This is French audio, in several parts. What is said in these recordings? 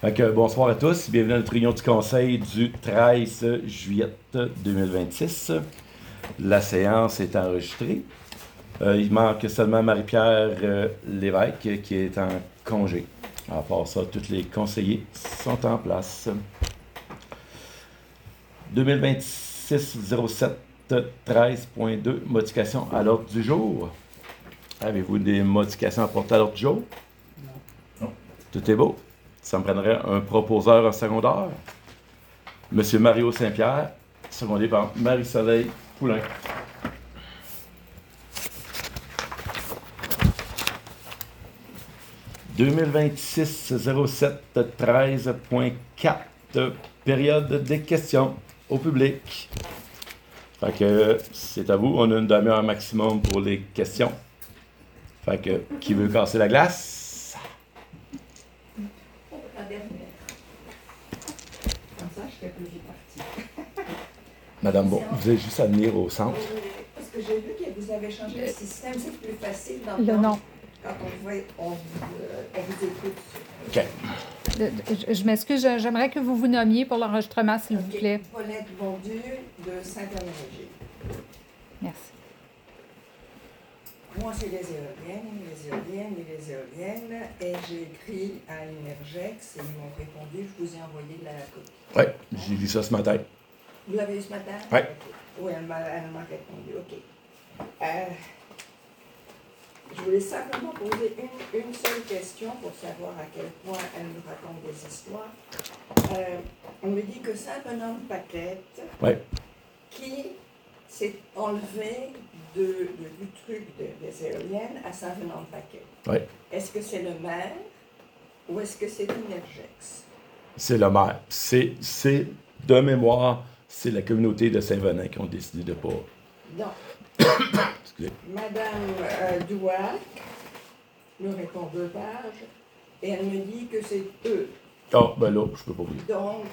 Bonsoir à tous, bienvenue à notre réunion du Conseil du 13 juillet 2026. La séance est enregistrée. Il manque seulement Marie-Pierre Lévesque qui est en congé. À part ça, tous les conseillers sont en place. 2026-07-13.2, modification à l'ordre du jour. Avez-vous des modifications apportées à l'ordre du jour? Non. Tout est beau. Ça me prendrait un proposeur en secondaire. Monsieur Mario Saint-Pierre, secondé par Marie-Soleil Poulain. « 2026-07-13.4, période des questions au public. » Fait que c'est à vous, on a une demi-heure maximum pour les questions. Fait que, qui veut casser la glace? La dernière. Comme ça, je fais plus vite partie. Madame, bon, vous avez juste à venir au centre. Parce que j'ai vu que vous avez changé le système, c'est plus facile dans Le nom. quand on vous écoute. OK. Je m'excuse, j'aimerais que vous vous nommiez pour l'enregistrement, s'il vous plaît. Paulette Bondu de Saint-Amélie. Merci. Moi, c'est les éoliennes. Et j'ai écrit à Energex et ils m'ont répondu. Je vous ai envoyé la copie. Oui, j'ai lu ça ce matin. Vous l'avez eu ce matin? Oui. Okay. Oui, elle m'a répondu. OK. Je voulais simplement poser une seule question pour savoir à quel point elle nous raconte des histoires. On me dit que Saint-Benoît-de-Paquette, Oui. qui s'est enlevé du truc des éoliennes à Saint-Benoît-de-Paquette. Oui. Est-ce que c'est le maire ou est-ce que c'est Energex? C'est le maire. C'est de mémoire, c'est la communauté de Saint-Venant qui ont décidé de pas. Non. Excusez. Madame Douac me répond 2 pages et elle me dit que c'est eux. Ah, ben là, je peux pas vous dire. Donc,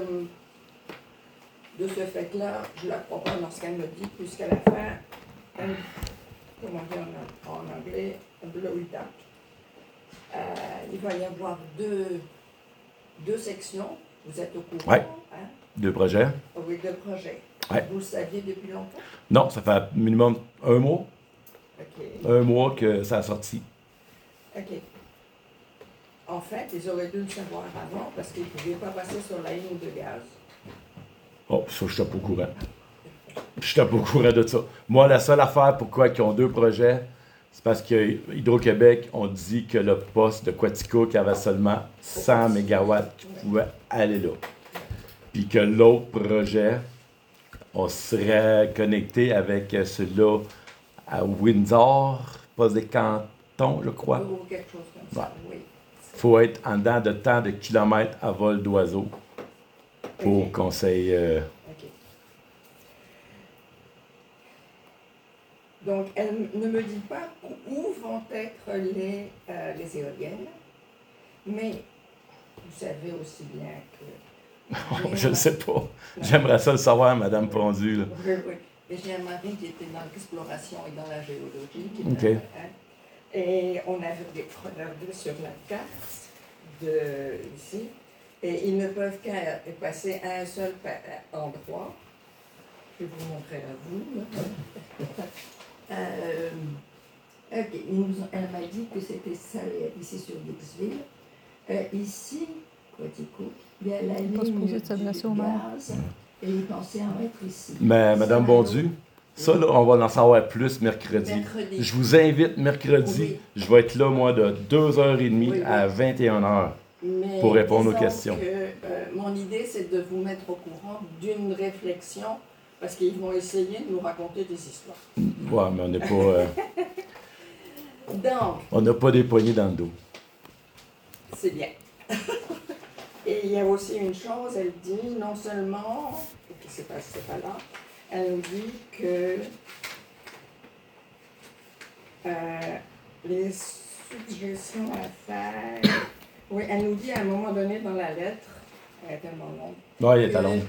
de ce fait-là, je la crois pas dans ce qu'elle me dit, puisqu'à la fin, elle, comment dire en anglais, blow it up. Il va y avoir deux sections, vous êtes au courant? Ouais. Hein? 2 projets? Oui, 2 projets. Ouais. Vous le saviez depuis longtemps? Non, ça fait minimum 1 mois. OK. 1 mois que ça a sorti. OK. En fait, ils auraient dû le savoir avant parce qu'ils ne pouvaient pas passer sur la ligne de gaz. Oh, ça, je n'étais pas au courant. Je n'étais pas au courant de ça. Moi, la seule affaire pourquoi ils ont 2 projets, c'est parce que Hydro-Québec ont dit que le poste de Quatico qui avait seulement 100 MW qui pouvait aller là. Puis que l'autre projet, on serait connecté avec celui-là à Windsor, poste des cantons, je crois. Ou quelque chose comme ça, oui. Il faut être en dedans de tant de kilomètres à vol d'oiseau pour qu'on s'aille... OK. Donc, elle ne me dit pas où vont être les éoliennes, mais vous savez aussi bien que... Je ne sais pas. J'aimerais ça le savoir, Madame Pondu. Là. Oui, oui. Et j'ai un mari qui était dans l'exploration et dans la géologie. OK. Et on avait regardé sur la carte ici, et ils ne peuvent qu'à passer à un seul endroit. Je vais vous montrer à vous. OK. Elle m'a dit que c'était ça ici sur Dixville. Ici, Quatico, il y a la ligne du gaz, et ils pensaient en mettre ici. Mais Madame Bondu, ça, là, on va en savoir plus mercredi. Je vous invite mercredi. Oui. Je vais être là, moi, de 2h30 Oui. à 21h. Mais pour répondre aux disons questions. Que, mon idée, c'est de vous mettre au courant d'une réflexion, parce qu'ils vont essayer de nous raconter des histoires. Ouais, mais on n'est pas... Donc, on n'a pas des poignées dans le dos. c'est bien. Et il y a aussi une chose, elle dit, non seulement, qui c'est pas là, elle nous dit que les suggestions à faire... Oui, elle nous dit à un moment donné dans la lettre, elle est tellement longue, Ouais, il est à Londres.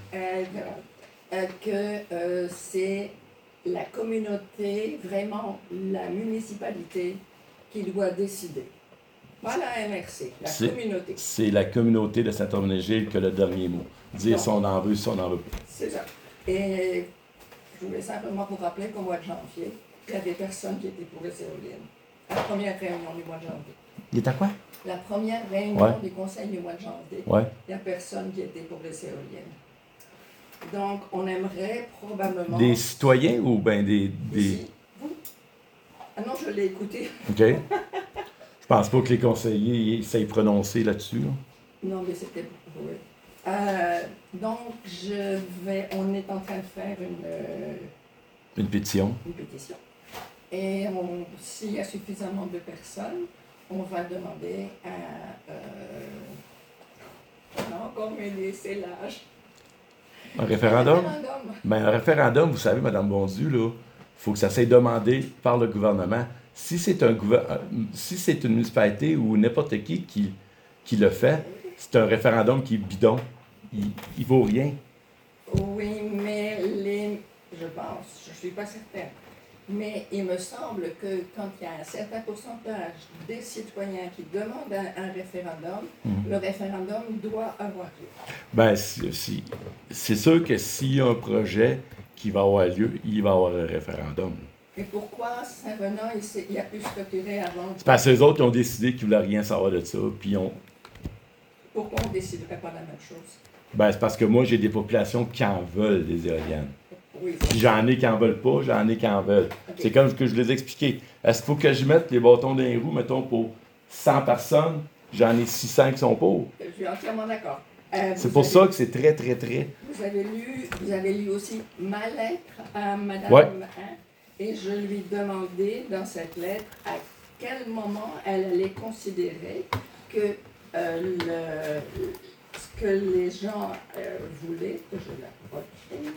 que c'est la communauté, vraiment la municipalité, qui doit décider. Pas la MRC, la C'est- communauté. C'est la communauté de Saint-Herménégil qui a le dernier mot. Dire si on en veut, si on n'en veut pas. C'est ça. Et je voulais simplement vous rappeler qu'au mois de janvier, il y a des personnes qui étaient pour les éoliennes. La première réunion du mois de janvier. Il est à quoi? La première réunion Ouais. du conseil du mois de janvier, Ouais. il n'y a personne qui était pour les éoliennes. Donc, on aimerait probablement... Des citoyens ou bien des... Ici, vous? Ah non, je l'ai écouté. OK. Je pense pas que les conseillers essayent de prononcer là-dessus. Là. Non, mais c'était pour vous. Donc, on est en train de faire Une pétition. une pétition. Et s'il y a suffisamment de personnes, on va demander à... on a encore mêlé, c'est l'âge. Un référendum? Référendum. Ben, un référendum, vous savez, Mme Bondu, là, il faut que ça soit demandé par le gouvernement. Si c'est si c'est une municipalité ou n'importe qui le fait, c'est un référendum qui est bidon. Il vaut rien. Oui, mais je pense, je ne suis pas certaine, mais il me semble que quand il y a un certain pourcentage des citoyens qui demandent un référendum, le référendum doit avoir lieu. Ben, c'est sûr que s'il y a un projet qui va avoir lieu, il va y avoir un référendum. Et pourquoi Saint-Venant, il a pu se retirer avant? C'est parce que les autres ils ont décidé qu'ils ne voulaient rien savoir de ça. Puis Pourquoi on ne déciderait pas la même chose? ben, c'est parce que moi, j'ai des populations qui en veulent des éoliennes. Oui, Puis j'en ai qui en veulent pas, j'en ai qui en veulent. Ok. C'est comme ce que je les ai expliqué. Est-ce qu'il faut que je mette les bâtons dans les roues, mettons, pour 100 personnes? J'en ai 600 qui sont pour. je suis entièrement d'accord. C'est pour ça que c'est très, très, très... Vous avez lu aussi ma lettre à Madame Ouais. Hein, et je lui demandais dans cette lettre à quel moment elle allait considérer que ce que les gens voulaient, que je la retrouve.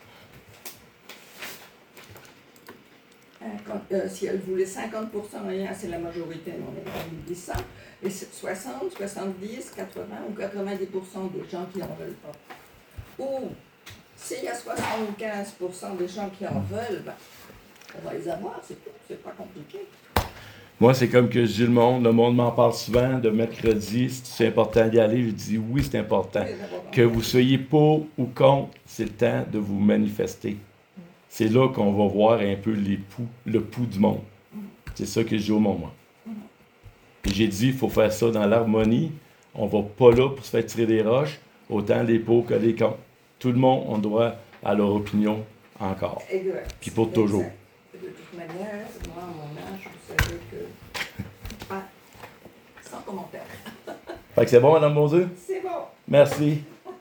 Si elle voulait 50%, rien, c'est la majorité, on dit ça. Et 60, 70, 80 ou 90% des gens qui en veulent pas. Ou s'il y a 75% des gens qui en veulent, ben, on va les avoir, c'est tout, c'est pas compliqué. Moi, c'est comme que je dis le monde m'en parle souvent de mercredi, si c'est important d'y aller, je dis oui, c'est important. C'est important. Que vous soyez pour ou contre, c'est le temps de vous manifester. C'est là qu'on va voir un peu le pouls du monde. C'est ça que je dis au monde, moi. Et j'ai dit, il faut faire ça dans l'harmonie. On va pas là pour se faire tirer des roches, autant les pour que les contre. Tout le monde, on doit à leur opinion encore. Exact. Puis pour toujours. Exact. De toute manière, moi, à mon âge, vous savez que... Ah, sans commentaire. Fait que c'est bon, Mme Bonzeux? C'est bon. Merci.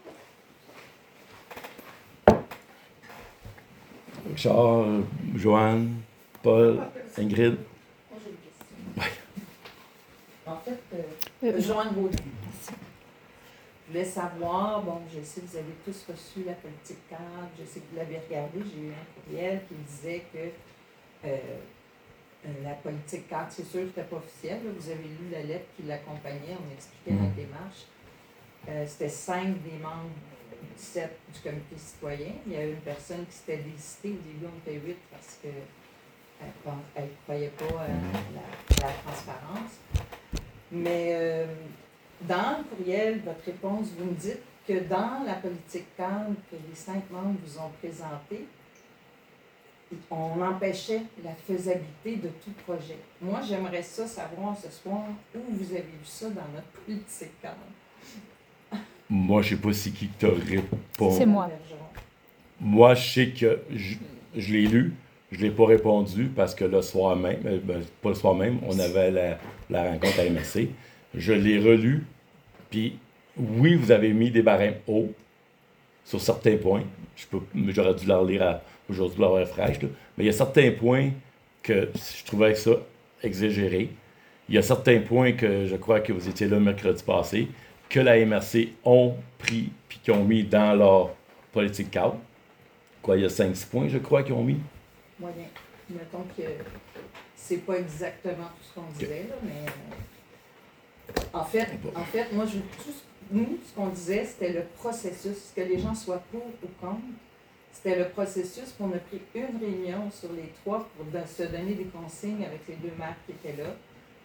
Richard, Joanne, Paul, Ingrid. Moi, j'ai une question. En fait, Joanne Baudry. Je voulais savoir, bon, je sais que vous avez tous reçu la politique cadre, je sais que vous l'avez regardé, j'ai eu un courriel qui disait que la politique cadre, c'est sûr que c'était pas officiel, là, vous avez lu la lettre qui l'accompagnait, on expliquait la démarche. C'était 5 des membres, 7 du comité citoyen. Il y a une personne qui s'était désistée, au début on était 8 parce que elle ne croyait pas à la transparence. Mais dans le courriel, votre réponse, vous me dites que dans la politique cadre que les 5 membres vous ont présentée, on empêchait la faisabilité de tout projet. Moi, j'aimerais ça savoir ce soir où vous avez vu ça dans notre politique cadre. Moi, je sais pas c'est qui t'a répondu. C'est moi. Moi, je sais que je l'ai lu, je l'ai pas répondu parce que le soir même, pas le soir même, on avait la rencontre à MSC. Je l'ai relu, puis oui, vous avez mis des barèmes hauts sur certains points. J'aurais dû la relire aujourd'hui, l'avoir fraîche, là. Mais il y a certains points que je trouvais ça exagéré. Il y a certains points que je crois que vous étiez là mercredi passé, que la MRC ont pris puis qu'ils ont mis dans leur politique cadre. Quoi, il y a 5-6 points, je crois, qu'ils ont mis. Moyen. Mettons que c'est pas exactement tout ce qu'on disait, là, mais en fait, moi, nous, ce qu'on disait, c'était le processus, que les gens soient pour ou contre. C'était le processus, puis on a pris une réunion sur les 3 pour se donner des consignes avec les 2 maires qui étaient là.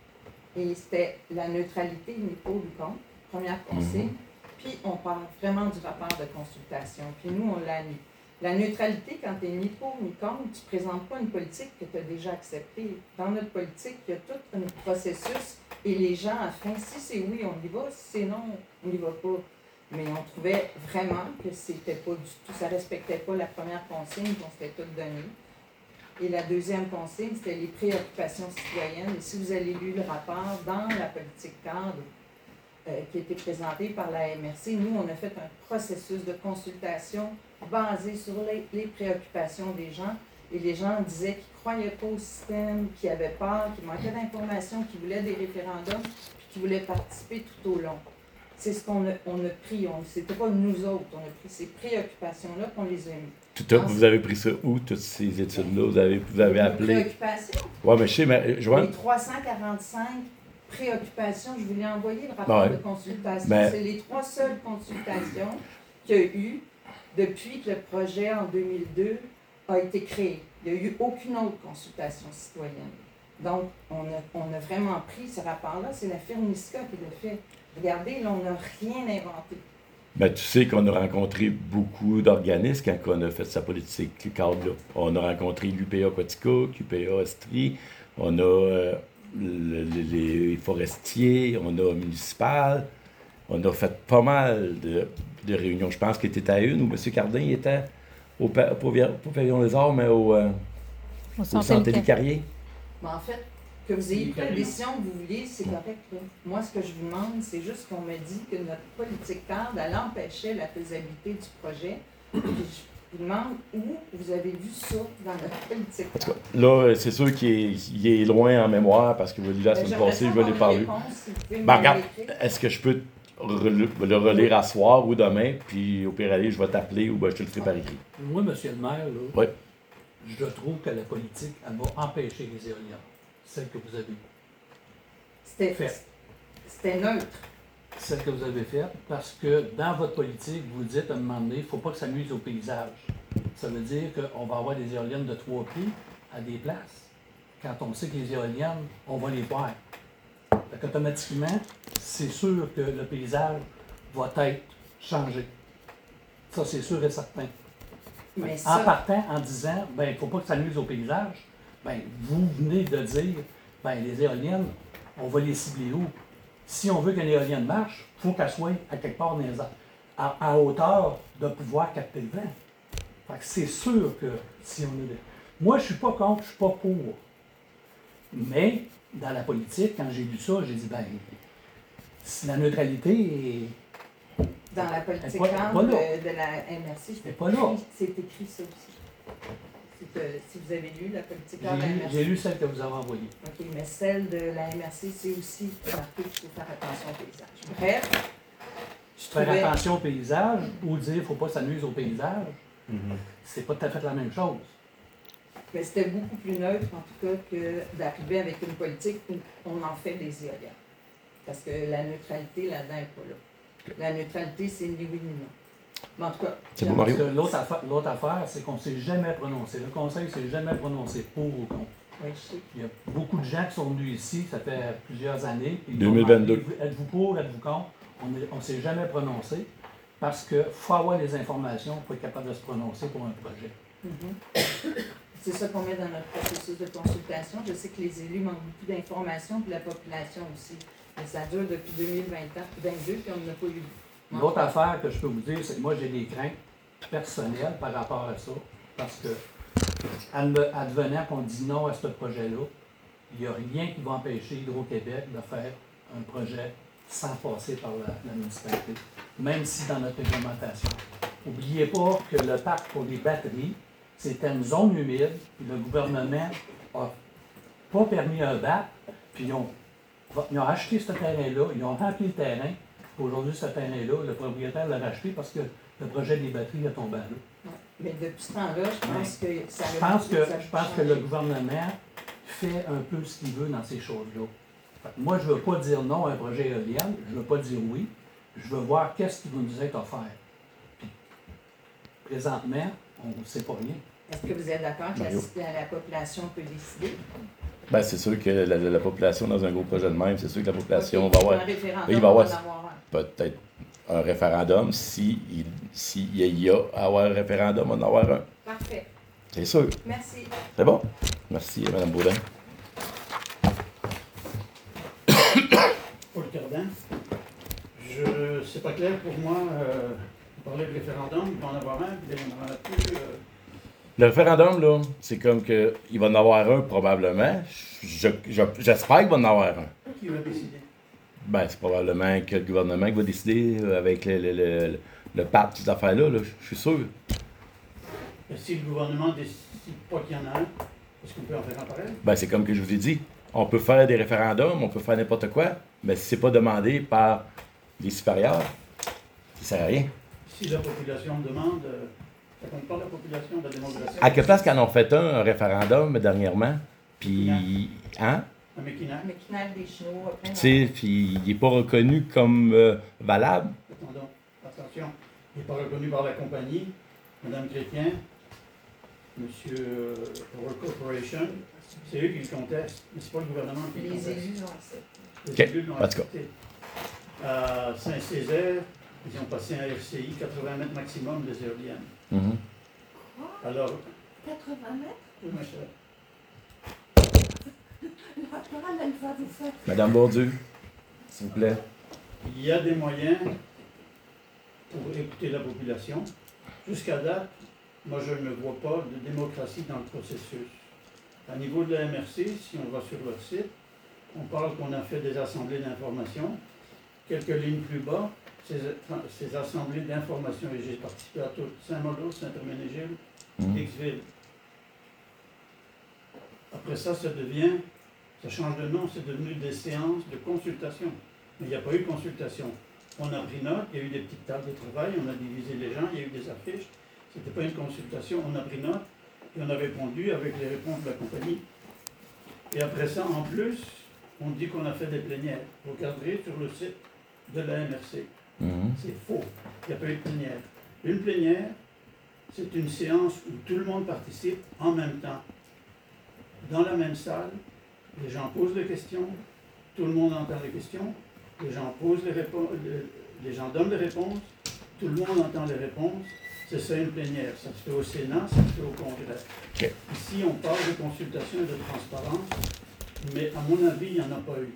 Et c'était la neutralité, ni pour ni contre, première consigne. Puis on parle vraiment du rapport de consultation. Puis nous, on l'a mis. La neutralité, quand tu es ni pour ni contre, tu ne présentes pas une politique que tu as déjà acceptée. Dans notre politique, il y a tout un processus et les gens, à la fin, si c'est oui, on y va, si c'est non, on n'y va pas. Mais on trouvait vraiment que c'était pas du tout, ça ne respectait pas la première consigne qu'on s'était toutes données. Et la deuxième consigne, c'était les préoccupations citoyennes. Et si vous avez lu le rapport dans la politique cadre qui a été présentée par la MRC, nous, on a fait un processus de consultation basé sur les préoccupations des gens. Et les gens disaient qu'ils ne croyaient pas au système, qu'ils avaient peur, qu'ils manquaient d'informations, qu'ils voulaient des référendums, puis qu'ils voulaient participer tout au long. C'est ce qu'on a pris. C'était pas nous autres. On a pris ces préoccupations-là qu'on les a mis. Vous avez pris ça où, toutes ces études-là? Vous avez appelé... Les préoccupations? Oui, mais je sais, mais... Les 345 préoccupations, je voulais envoyer le rapport de consultation. C'est les 3 seules consultations qu'il y a eu depuis que le projet, en 2002, a été créé. Il n'y a eu aucune autre consultation citoyenne. Donc, on a vraiment pris ce rapport-là. C'est la Firmisca qui l'a fait. Regardez, là, on n'a rien inventé. Ben, tu sais qu'on a rencontré beaucoup d'organismes quand on a fait sa politique cadre-là. On a rencontré l'UPA Quaticook, l'UPA Estrie, on a les forestiers, on a municipal. On a fait pas mal de réunions. Je pense qu'il était à une où M. Cardin était au Pavillon des Arts, mais au Santé des Carriers. Mais en fait, que vous ayez pris la décision que vous vouliez, c'est correct. Là. Moi, ce que je vous demande, c'est juste qu'on me dit que notre politique cadre, elle empêchait la faisabilité du projet. Puis je vous demande où vous avez vu ça dans notre politique cadre. Là, c'est sûr qu'il est loin en mémoire parce que la semaine passée, je vais les parler. Regarde, est-ce que je peux le relire à soir ou demain, puis au pire aller, je vais t'appeler ou je te le ferai par écrit. Moi, monsieur le maire, là, je trouve que la politique, elle va empêcher les éoliennes, celle que vous avez faite. C'était neutre. Celle que vous avez faite, parce que dans votre politique, vous dites à un moment donné, il ne faut pas que ça nuise au paysage. Ça veut dire qu'on va avoir des éoliennes de 3 pieds à des places. Quand on sait que les éoliennes, on va les voir. Donc, automatiquement, c'est sûr que le paysage va être changé. Ça, c'est sûr et certain. Mais en partant, en disant, il ne faut pas que ça nuise au paysage, vous venez de dire, les éoliennes, on va les cibler où? Si on veut qu'une éolienne marche, il faut qu'elle soit à quelque part dans les arbres, à hauteur de pouvoir capter le vent. Fait que c'est sûr que si on est... Moi, je ne suis pas contre, je ne suis pas pour. Mais, dans la politique, quand j'ai lu ça, j'ai dit, si la neutralité est... Dans la politique cadre de la MRC, c'est écrit ça aussi. Si vous avez lu la politique cadre de la MRC. J'ai lu celle que vous avez envoyée. OK, mais celle de la MRC, c'est aussi marqué qu'il faut faire attention au paysage. Bref, faire attention au paysage ou dire qu'il ne faut pas que ça nuise au paysage, c'est pas tout à fait la même chose. Mais c'était beaucoup plus neutre, en tout cas, que d'arriver avec une politique où on en fait des éoliennes. Parce que la neutralité, là-dedans, n'est pas là. La neutralité, c'est ni oui ni non. Mais en tout cas... C'est bon, Mario. L'autre affaire, c'est qu'on ne s'est jamais prononcé. Le Conseil ne s'est jamais prononcé pour ou contre. Oui, je sais. Il y a beaucoup de gens qui sont venus ici, ça fait plusieurs années. 2022. Êtes-vous pour, êtes-vous contre? On ne s'est jamais prononcé parce qu'il faut avoir les informations pour être capable de se prononcer pour un projet. C'est ça qu'on met dans notre processus de consultation. Je sais que les élus manquent beaucoup d'informations, puis la population aussi. Mais ça dure depuis 2022, puis on n'a pas eu. L'autre affaire que je peux vous dire, c'est que moi, j'ai des craintes personnelles par rapport à ça, parce que, advenant qu'on dit non à ce projet-là, il n'y a rien qui va empêcher Hydro-Québec de faire un projet sans passer par la municipalité, même si dans notre réglementation. N'oubliez pas que le parc pour les batteries, c'était une zone humide, puis le gouvernement n'a pas permis un BAP, puis ils ont acheté ce terrain-là, ils ont rempli le terrain. Aujourd'hui, ce terrain-là, le propriétaire l'a racheté parce que le projet des batteries est tombé à l'eau. Mais depuis ce temps-là, je pense que ça Je pense que le gouvernement fait un peu ce qu'il veut dans ces choses-là. Moi, je ne veux pas dire non à un projet éolien, je ne veux pas dire oui. Je veux voir qu'est-ce qui va nous être offert. Puis, présentement, on ne sait pas rien. Est-ce que vous êtes d'accord que la population peut décider? Ben, c'est sûr que la population, dans un gros projet de même, c'est sûr que la population Ok, va avoir un référendum, il va avoir- on en avoir un. peut-être un référendum. S'il y a à avoir un référendum, on va en avoir un. Parfait. C'est sûr. Merci. C'est bon. Merci, Mme Baudin. Paul Cardin. C'est pas clair pour moi. Vous parlez de référendum, il va en avoir un, puis il n'y en aura plus. Le référendum, là, c'est comme que il va en avoir un probablement. J'espère qu'il va en avoir un. Qui va décider? Ben, c'est probablement que le gouvernement qui va décider avec le PAP, ces affaires-là, là, je suis sûr. Et si le gouvernement ne décide pas qu'il y en a un, est-ce qu'on peut en faire un pareil? Ben, c'est comme que je vous ai dit. On peut faire des référendums, on peut faire n'importe quoi, mais si c'est pas demandé par les supérieurs, ça sert à rien. Si la population demande, ça compte pas la population de la démocratie? À quelle place qu'en ont fait un référendum dernièrement, puis, hein? À Mekina? McKinnon des Chinois, plein Tu sais, puis il n'est pas reconnu comme valable. Attendons, attention. Il n'est pas reconnu par la compagnie, Mme Chrétien, M. Power Corporation, c'est eux qui le contestent, mais c'est pas le gouvernement qui le Les conteste. élus ont accepté. Les Ok, élus l'ont en tout cas. accepté. À Saint-Césaire, ils ont passé un RCI 80 mètres maximum des éoliennes. Mhm. Alors, 80 mètres? oui, ma chère, La parole, elle va vous faire. Madame Bourdieu, s'il vous plaît. il y a des moyens pour écouter la population. Jusqu'à date, moi je ne vois pas de démocratie dans le processus. À niveau de la MRC, si on va sur leur site, on parle qu'on a fait des assemblées d'information. Quelques lignes plus bas, ces assemblées d'information, et j'ai participé à toutes, Saint-Malo, Saint-Herménégil, Mhm. Hicksville. Après ça, ça change de nom, c'est devenu des séances de consultation. Mais il n'y a pas eu de consultation. On a pris note, il y a eu des petites tables de travail, on a divisé les gens, il y a eu des affiches. C'était pas une consultation, on a pris note et on a répondu avec les réponses de la compagnie. Et après ça, en plus, on dit qu'on a fait des plénières. Vous regarderez sur le site de la MRC. Mhm. C'est faux. Il n'y a pas eu de plénière. Une plénière, c'est une séance où tout le monde participe en même temps. Dans la même salle, les gens posent des questions, tout le monde entend les questions, les gens posent les réponses, les gens donnent les réponses, tout le monde entend les réponses. C'est ça une plénière. Ça se fait au Sénat, ça se fait au Congrès. Ok. Ici, on parle de consultation et de transparence, mais à mon avis, il n'y en a pas eu.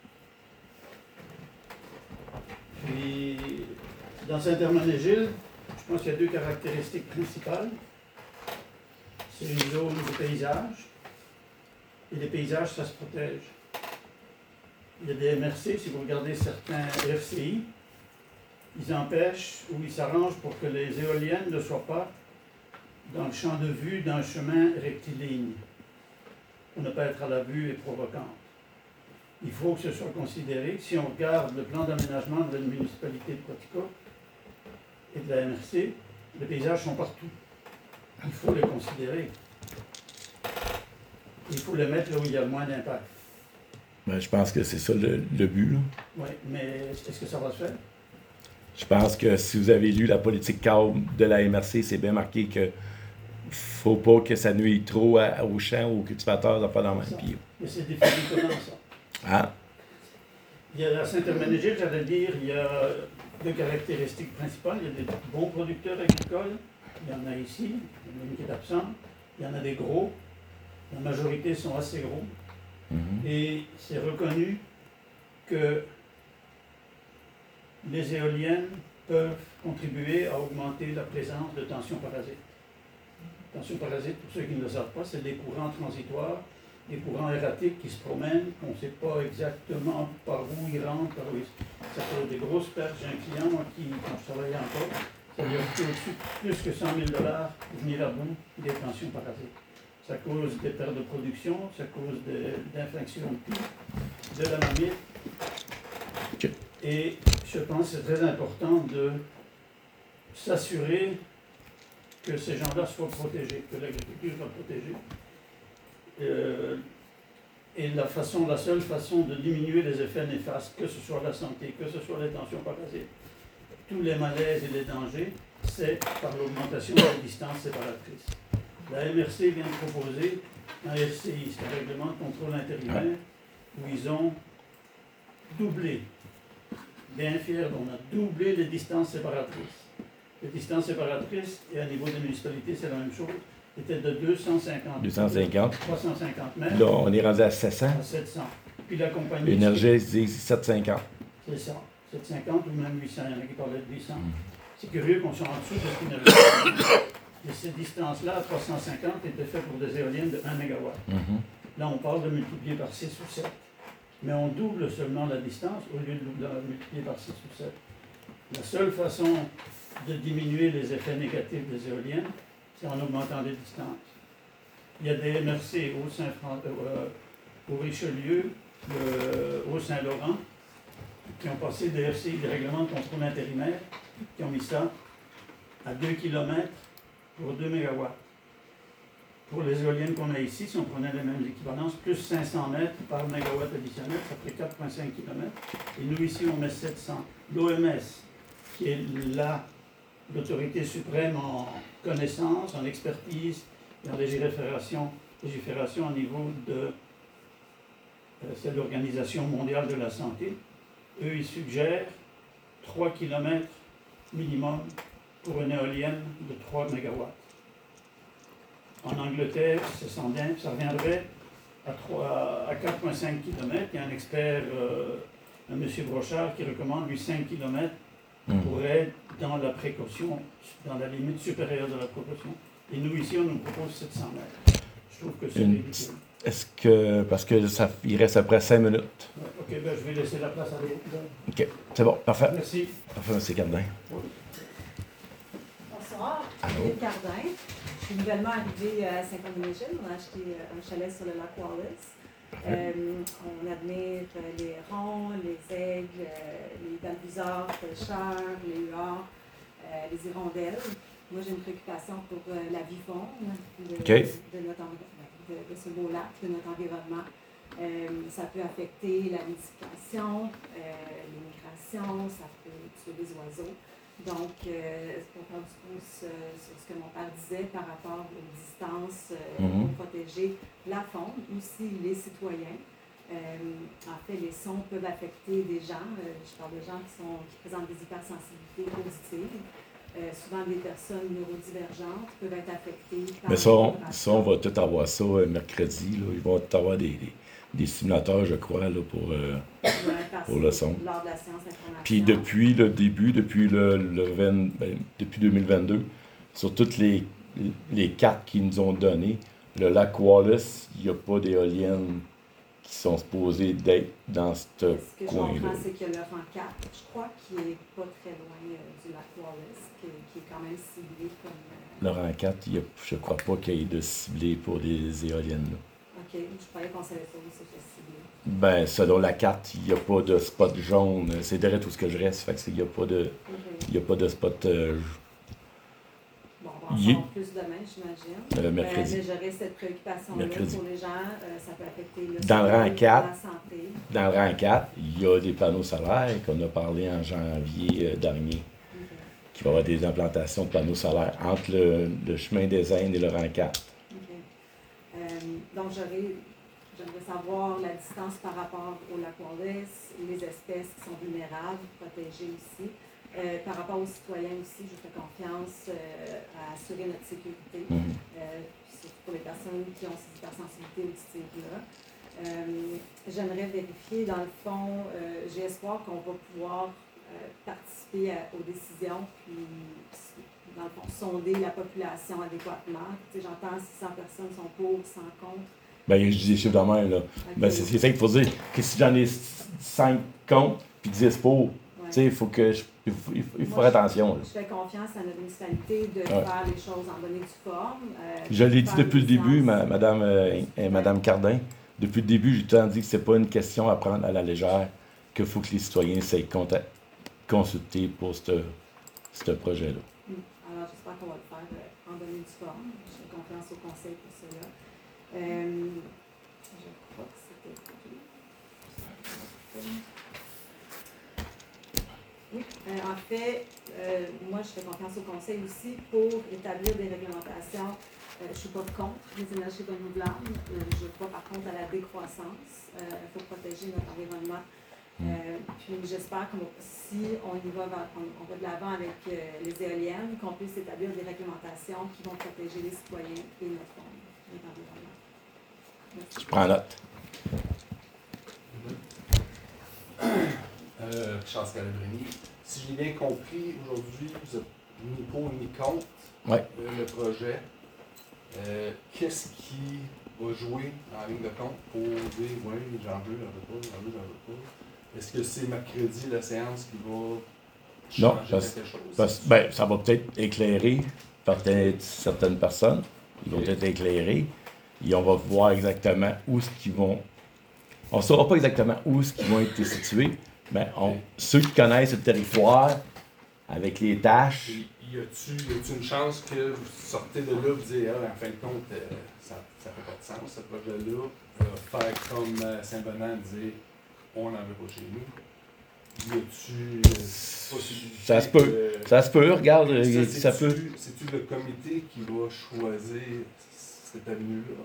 Puis, dans Saint-Herménégil, je pense qu'il y a deux caractéristiques principales. C'est une zone de paysage, et les paysages, ça se protège. Il y a des MRC, si vous regardez certains RCI, ils empêchent ou ils s'arrangent pour que les éoliennes ne soient pas dans le champ de vue d'un chemin rectiligne, pour ne pas être à la vue et provocante. Il faut que ce soit considéré. Si on regarde le plan d'aménagement de la municipalité de Quaticook et de la MRC, les paysages sont partout. Il faut les considérer. Il faut les mettre là où il y a le moins d'impact. Ben, je pense que c'est ça le but, là. Oui, mais est-ce que ça va se faire? Je pense que si vous avez lu la politique cadre de la MRC, c'est bien marqué que faut pas que ça nuise trop aux champs ou aux cultivateurs, ça pas dans le même pied. Mais c'est défini comment ça? Ah, Il y a à Saint-Herménégil, j'allais dire, il y a deux caractéristiques principales. Il y a des bons producteurs agricoles, il y en a ici, il y en a une qui est absente, il y en a des gros, la majorité sont assez gros. mhm. Et c'est reconnu que les éoliennes peuvent contribuer à augmenter la présence de tensions parasites. Tensions parasites, pour ceux qui ne le savent pas, c'est des courants transitoires, des courants erratiques qui se promènent, qu'on ne sait pas exactement par où ils rentrent, par où ils... Ça cause des grosses pertes. J'ai un client, moi, qui, quand je travaillais encore, ça lui a coûté au-dessus de plus que 100 000 pour venir à bout des tensions parasites. Ça cause des pertes de production, ça cause d'infections de pieds, de la mamie. Ok. Et je pense que c'est très important de s'assurer que ces gens-là soient protégés, que l'agriculture soit protégée. Et la seule façon de diminuer les effets néfastes, que ce soit la santé, que ce soit les tensions parasites, tous les malaises et les dangers, c'est par l'augmentation de la distance séparatrice. La MRC vient de proposer un RCI, c'est un règlement de contrôle intérimaire, où ils ont doublé, bien fiers, on a doublé les distances séparatrices. Les distances séparatrices, et à niveau des municipalités, c'est la même chose, étaient de 250. 250. 350 mètres. Là, on est rendu à 700. À 700. Puis la compagnie... Énergie dit 750. C'est ça. 750 ou même 800. Il y en a qui parlaient de 800. C'est curieux qu'on soit en dessous de ce qu'il n'avait. Et ces distances-là, à 350, étaient faites pour des éoliennes de 1 MW. Là, on parle de multiplier par 6 ou 7. Mais on double seulement la distance au lieu de la multiplier par 6 ou 7. La seule façon de diminuer les effets négatifs des éoliennes, c'est en augmentant les distances. Il y a des MRC au Richelieu, au Saint-Laurent, qui ont passé des RCI, des règlements de contrôle intérimaire, qui ont mis ça à 2 km pour 2 MW. Pour les éoliennes qu'on a ici, si on prenait les mêmes équivalences, plus 500 mètres par mégawatt additionnel, ça ferait 4,5 km. Et nous, ici, on met 700. L'OMS, qui est l'autorité suprême en connaissance, en expertise, et en légifération au niveau de c'est l'Organisation mondiale de la santé. Eux, ils suggèrent 3 km minimum pour une éolienne de 3 MW. En Angleterre, ça reviendrait à 4,5 km. Il y a un expert, un M. Brochard, qui recommande, lui, 5 km pour être dans la précaution, dans la limite supérieure de la précaution. Et nous, ici, on nous propose 700 mètres. Je trouve que c'est ridicule. Est-ce que, parce que il reste après 5 minutes. Ouais, OK, ben, je vais laisser la place à l'autre. OK, c'est bon, parfait. Merci. Parfait, M. Cardin. Bonsoir, Allô? Philippe Cardin. Je suis nouvellement arrivée à Saint-Anne-des-Légines. On a acheté un chalet sur le lac Wallace. On admire les ronds, les aigles, les dalvisards, les pêcheurs, les huards, les hirondelles. Moi, j'ai une préoccupation pour la vie faune de ce beau lac, de notre environnement. Ça peut affecter la nidification, l'immigration, ça peut tuer les oiseaux. Donc, pour faire du pouce sur ce que mon père disait par rapport aux distances pour protéger la faune, aussi les citoyens. En fait, les sons peuvent affecter des gens. Je parle de gens qui présentent des hypersensibilités auditives. Souvent, des personnes neurodivergentes peuvent être affectées par... Mais ça, on va tout avoir ça mercredi. Là. Ils vont tout avoir des simulateurs, je crois, là, pour le son. Lors de la séance d'information. Puis depuis le début, depuis 2022, sur toutes les cartes qu'ils nous ont données, le lac Wallace, il n'y a pas d'éoliennes qui sont supposées d'être dans ce coin-là. Ce que je comprends, c'est qu'il y a le rang 4, je crois, qui n'est pas très loin du lac Wallace, qui est quand même ciblé comme... Le rang 4, je ne crois pas qu'il y ait de ciblé pour les éoliennes. Là. OK, je croyais qu'on savait pas où c'était ciblé. Ben, selon la carte, il n'y a pas de spot jaune. C'est derrière tout ce que je reste, fait que il n'y a pas de spot... Bon, on va en savoir plus demain, j'imagine. Mercredi. Mais j'aurais cette préoccupation-là pour les gens. Ça peut affecter le dans le rang 4, la santé. Dans le rang 4, il y a des panneaux solaires qu'on a parlé en janvier dernier. Qui va y avoir des implantations de panneaux solaires entre le chemin des Indes et le rang 4. Donc, j'aimerais savoir la distance par rapport au lac Wallace, les espèces qui sont vulnérables, protégées aussi. Par rapport aux citoyens aussi, je fais confiance à assurer notre sécurité, surtout pour les personnes qui ont ces hypersensibilités auditives-là. J'aimerais vérifier, dans le fond, j'ai espoir qu'on va pouvoir participer aux décisions, puis, dans le fond, sonder la population adéquatement. Tu sais, j'entends 600 personnes sont pour, 100 contre. Ben, je dis des chiffres de même, là. Okay. Ben, c'est ça qu'il faut dire. Que si j'en ai 5 contre, puis 10 pour, tu sais, il faut faire attention. Je fais confiance à notre municipalité de faire les choses en bonne et due forme. Je l'ai dit depuis le début, Madame Cardin. Depuis le début, j'ai tout le temps dit que c'est pas une question à prendre à la légère, qu'il faut que les citoyens s'aient consulter pour ce projet-là. Alors, j'espère qu'on va le faire en bonne et due forme. Je fais confiance au conseil pour cela. Je crois que c'était tout. Oui, en fait, moi, je fais confiance au conseil aussi pour établir des réglementations je ne suis pas contre les énergies renouvelables. Je crois par contre à la décroissance. Il faut protéger notre environnement. Puis j'espère que si on y va, on va de l'avant avec les éoliennes, qu'on puisse établir des réglementations qui vont protéger les citoyens et notre environnement. Merci. Je prends note. Charles Calabrini. Si j'ai bien compris, aujourd'hui, vous êtes ni pour ni contre le projet. Qu'est-ce qui va jouer en ligne de compte pour dire oui, j'en veux pas. Est-ce que c'est mercredi la séance qui va changer quelque chose? Ça va peut-être éclairer certaines personnes. Ils vont être éclairés. Et on va voir exactement où ce qu'ils vont. On ne saura pas exactement où ce qu'ils vont être situés, mais ceux qui connaissent le territoire, avec les tâches. Y a-t-il une chance que vous sortez de là et vous dites, en fin de compte, ça fait pas de sens, ce projet-là, faire comme Saint-Venant, dire on n'en veut pas chez nous? Y a-t-il possibilité? Ça se peut, regarde, ça peut. C'est-tu le comité qui va choisir cette avenue-là?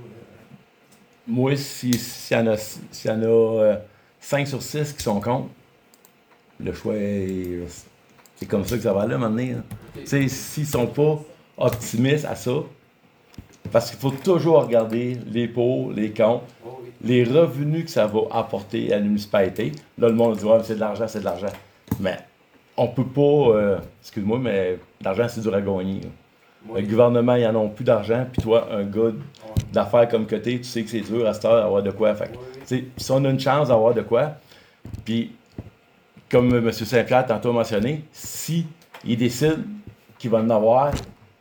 Moi, s'il y en a 5 sur 6 qui sont contre, le choix c'est comme ça que ça va aller à un moment donné. Okay. S'ils ne sont pas optimistes à ça, parce qu'il faut toujours regarder les pour, les contre, les revenus que ça va apporter à la municipalité. Là, le monde dit ouais, c'est de l'argent. Mais on peut pas, excuse-moi, mais l'argent, c'est dur à gagner. Le gouvernement, ils n'en ont plus d'argent, puis toi, un gars d'affaires comme côté, tu sais que c'est dur à cette heure d'avoir de quoi. Fait si on a une chance d'avoir de quoi, puis comme M. Saint-Pierre tantôt a mentionné, s'il décide qu'il va en avoir,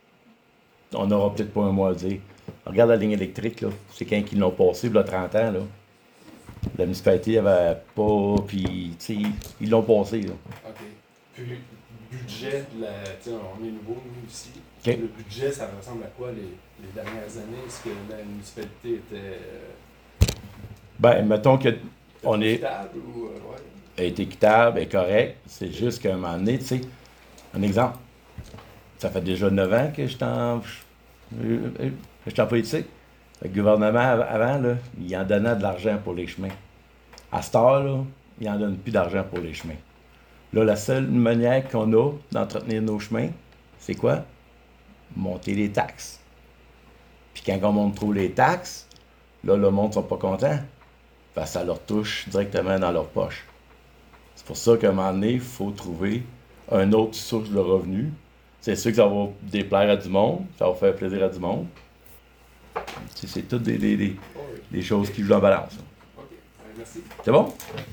on n'aura peut-être pas un mois à dire. Regarde la ligne électrique, là. C'est quand ils l'ont passé, il y a 30 ans, là. La municipalité n'avait pas, puis, ils l'ont passé, là. OK. Puis le budget, on est nouveau, nous, ici. Okay. Le budget, ça ressemble à quoi les dernières années? Est-ce que la municipalité était... mettons que on est... équitable ou... est équitable, est correct. C'est juste qu'à un moment donné, tu sais, un exemple, ça fait déjà 9 ans que je suis en politique. Le gouvernement, avant, là, il en donnait de l'argent pour les chemins. À cette heure, là, il n'en donne plus d'argent pour les chemins. Là, la seule manière qu'on a d'entretenir nos chemins, c'est quoi? Monter les taxes. Puis quand on monte trop les taxes, là, le monde ne sont pas contents. Parce que ça leur touche directement dans leur poche. C'est pour ça qu'à un moment donné, il faut trouver une autre source de revenus. C'est sûr que ça va déplaire à du monde, ça va faire plaisir à du monde. C'est toutes des choses qui jouent en balance. OK, merci. C'est bon?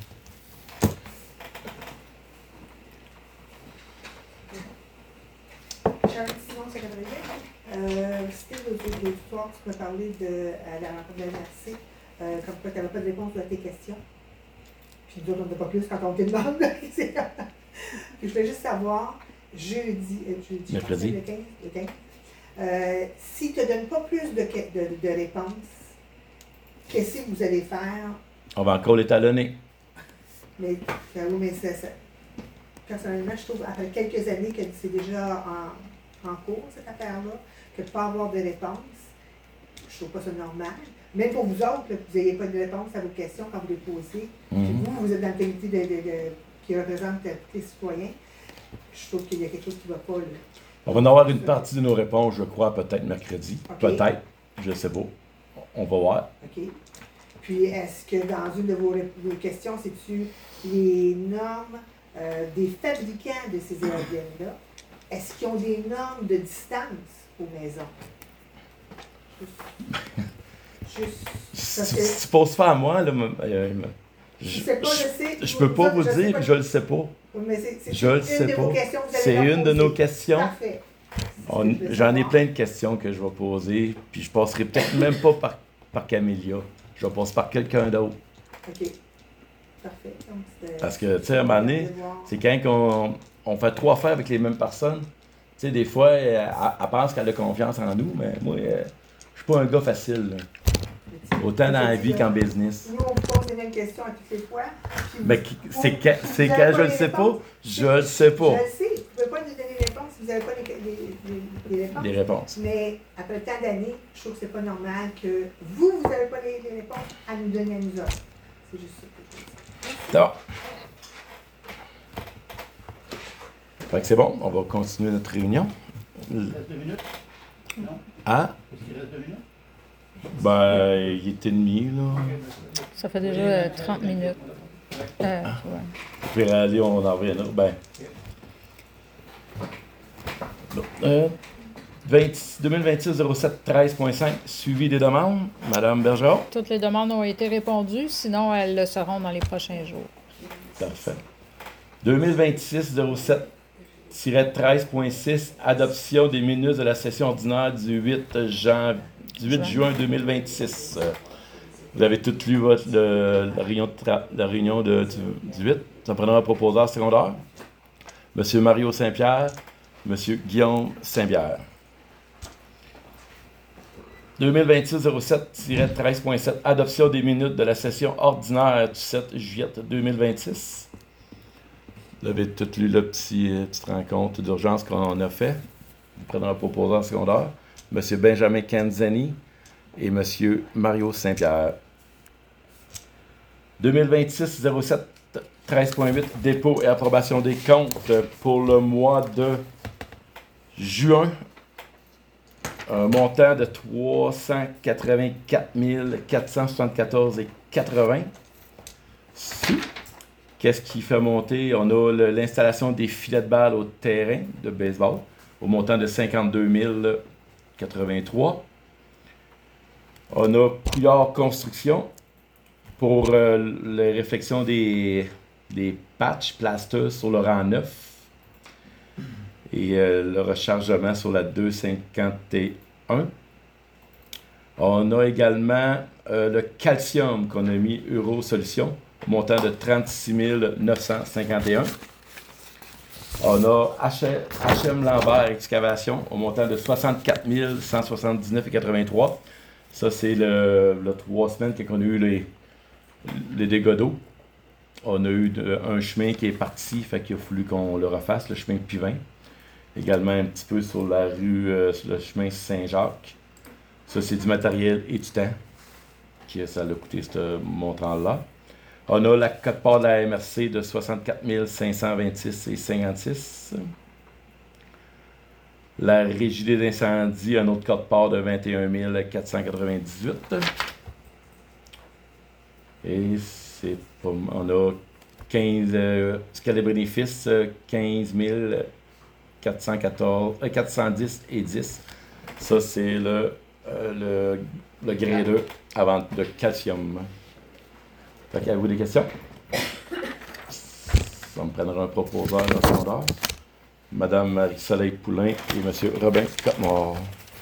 Charles Simon, secrétaire. C'était l'autre soir, tu m'as parlé de la rencontre de la MRC, comme quoi tu n'avais pas de réponse à tes questions. Puis nous autres, on n'a pas plus quand on te demande. Puis je voulais juste savoir, jeudi mercredi, le 15, s'ils ne te donnent pas plus de réponses, qu'est-ce que vous allez faire? On va encore l'étalonner. Mais personnellement, je trouve, après quelques années que c'est déjà en cours, cette affaire-là, que de ne pas avoir de réponse, je trouve pas ça normal. Même pour vous autres, là, vous n'ayez pas de réponse à vos questions quand vous les posez. Vous êtes dans le comité qui représente les citoyens. Je trouve qu'il y a quelque chose qui ne va pas. Là. On va en avoir une partie de nos réponses, je crois, peut-être mercredi. Okay. Peut-être. Je ne sais pas. On va voir. OK. Puis, est-ce que dans une de vos questions, c'est-tu les normes des fabricants de ces éoliennes-là? Est-ce qu'ils ont des normes de distance aux maisons? Tu poses ça à moi, là. Je peux pas vous dire, je le sais pas. Je le sais pas. C'est une de nos questions. Parfait. J'en ai plein de questions que je vais poser, puis je passerai peut-être même pas par Camélia. Je vais passer par quelqu'un d'autre. OK. Parfait. Parce que, tu sais, à un moment donné, c'est quand on fait 3 affaires avec les mêmes personnes. Tu sais, des fois, elle pense qu'elle a confiance en nous, mais moi, je suis pas un gars facile, là. Autant dans la vie qu'en business. Nous, on pose les mêmes questions à toutes les fois. Mais c'est quand je le sais pas, je le sais pas. Je le sais, vous ne pouvez pas nous donner une réponse si vous n'avez pas les réponses. Les réponses. Mais après tant d'années, je trouve que c'est pas normal que vous n'avez pas les réponses à nous donner à nous autres. C'est juste ça que je veux dire. D'accord. Fait que c'est bon, on va continuer notre réunion. Il reste 2 minutes? Non? Ah? Est-ce qu'il reste 2 minutes? Ben, il est demi, là. Ça fait déjà 30 minutes. Ouais. Vous pouvez aller, on en reviendra. Ben. 2026-07-13.5, suivi des demandes. Madame Bergeron. Toutes les demandes ont été répondues, sinon elles le seront dans les prochains jours. Parfait. 2026-07-13.6, adoption des minutes de la session ordinaire du 8 juin 2026. Vous avez toutes lu la réunion du 8. Ça prendra un proposeur secondaire. Monsieur Mario Saint-Pierre, Monsieur Guillaume Saint-Pierre. 2026-07-13.7, adoption des minutes de la session ordinaire du 7 juillet 2026. Vous avez tout lu la petite rencontre d'urgence qu'on a fait. Vous prenez un proposeur secondaire. M. Benjamin Canzani et M. Mario Saint-Pierre. 2026-07-13.8, dépôt et approbation des comptes pour le mois de juin. Un montant de 384 474,80. Qu'est-ce qui fait monter? On a l'installation des filets de balles au terrain de baseball au montant de 52 083. On a Couillard Construction pour la réflexion des patchs plasters sur le rang 9 et le rechargement sur la 251. On a également le calcium qu'on a mis Euro Solutions, montant de 36 951. On a HM Lambert Excavation au montant de 64 179,83. Ça, c'est le 3 semaines qu'on a eu les dégâts d'eau. On a eu un chemin qui est parti, fait qu'il a fallu qu'on le refasse, le chemin de Pivin. Également un petit peu sur la rue, sur le chemin Saint-Jacques. Ça, c'est du matériel et du temps. Ça a coûté ce montant-là. On a la quote-part de la MRC de 64 526,56. La Régie des incendies, un autre quote-part de 21 498. Et c'est pas, on a 15, ce qu'il y a des bénéfices, 15 410 et 10. Ça, c'est le grade 2 à vente de calcium. Fait qu'avez-vous des questions? Ça me prendra un proposeur en secondaire. Madame Marie-Soleil Poulain et Monsieur Robin Cottemort.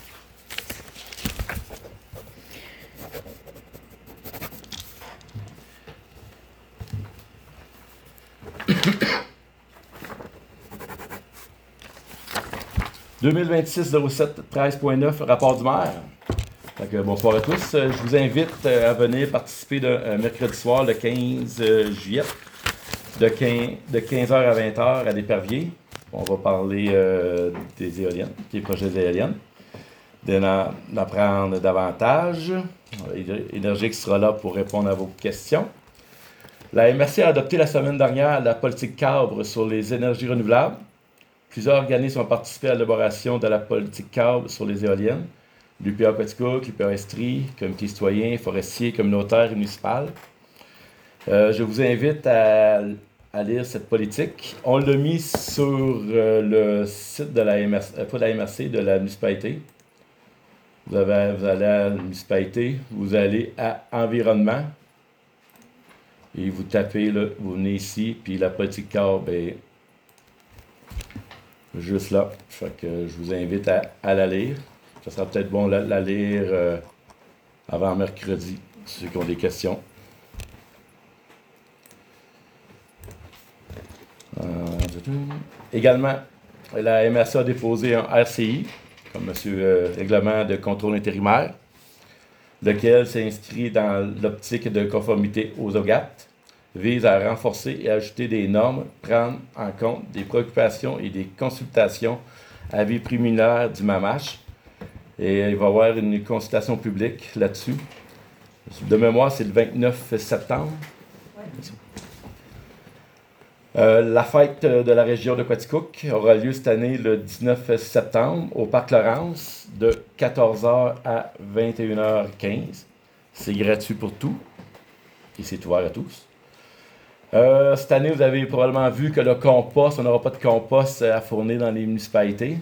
« 2026-07-13.9, rapport du maire. » Bonsoir à tous. Je vous invite à venir participer mercredi soir, le 15 juillet, de 15h à 20h à l'Épervier. On va parler des éoliennes, des projets éoliennes, d'en apprendre davantage. Énergique sera là pour répondre à vos questions. La MRC a adopté la semaine dernière la politique cadre sur les énergies renouvelables. Plusieurs organismes ont participé à l'élaboration de la politique cadre sur les éoliennes. L'UPA Quaticook, l'UPA Estrie, Comité citoyen, forestier, communautaire et municipal. Je vous invite à lire cette politique. On l'a mis sur le site de la MRC, pas de la MRC, de la municipalité. Vous allez à la municipalité, vous allez à Environnement, et vous tapez, là, vous venez ici, puis la politique cadre est juste là. Fait que je vous invite à la lire. Ça sera peut-être bon de la lire avant mercredi, ceux qui ont des questions. Également, la MRC a déposé un RCI, comme règlement de contrôle intérimaire, lequel s'inscrit dans l'optique de conformité aux OGAT, vise à renforcer et ajouter des normes, prendre en compte des préoccupations et des consultations avis préliminaire du MAMACH. Et il va y avoir une consultation publique là-dessus. De mémoire, c'est le 29 septembre. La fête de la région de Quaticook aura lieu cette année le 19 septembre au Parc Laurence de 14h à 21h15. C'est gratuit pour tout et c'est ouvert à tous. Cette année, vous avez probablement vu que le compost, on n'aura pas de compost à fournir dans les municipalités.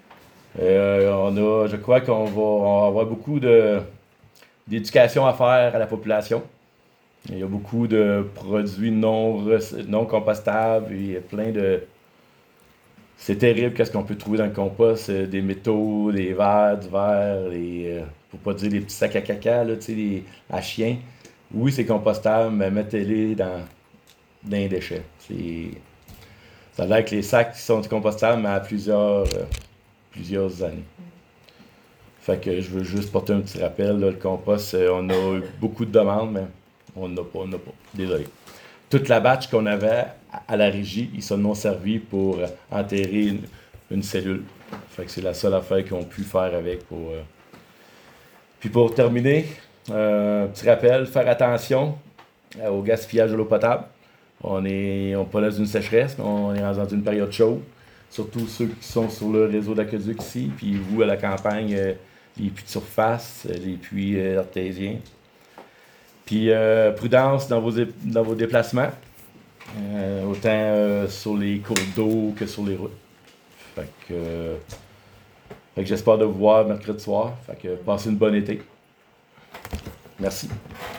Je crois qu'on va avoir beaucoup d'éducation à faire à la population. Il y a beaucoup de produits non compostables et plein de... C'est terrible qu'est-ce qu'on peut trouver dans le compost. Des métaux, des verres, du verre, pour pas dire les petits sacs à caca, là, à chiens. Oui, c'est compostable, mais mettez-les dans les déchets. Ça a l'air que les sacs sont compostables, mais à plusieurs années. Fait que je veux juste porter un petit rappel. Là, le compost, on a eu beaucoup de demandes, mais on n'a pas. Désolé. Toute la batch qu'on avait à la régie, ils sont non servis pour enterrer une cellule. Fait que c'est la seule affaire qu'ils ont pu faire avec. Puis pour terminer, petit rappel, faire attention au gaspillage de l'eau potable. On n'est pas dans une sécheresse, mais on est dans une période chaude. Surtout ceux qui sont sur le réseau d'aqueduc ici, puis vous à la campagne, les puits de surface, les puits artésiens. Puis prudence dans vos déplacements, autant sur les cours d'eau que sur les routes. Fait que j'espère de vous voir mercredi soir. Fait que passez une bonne été. Merci.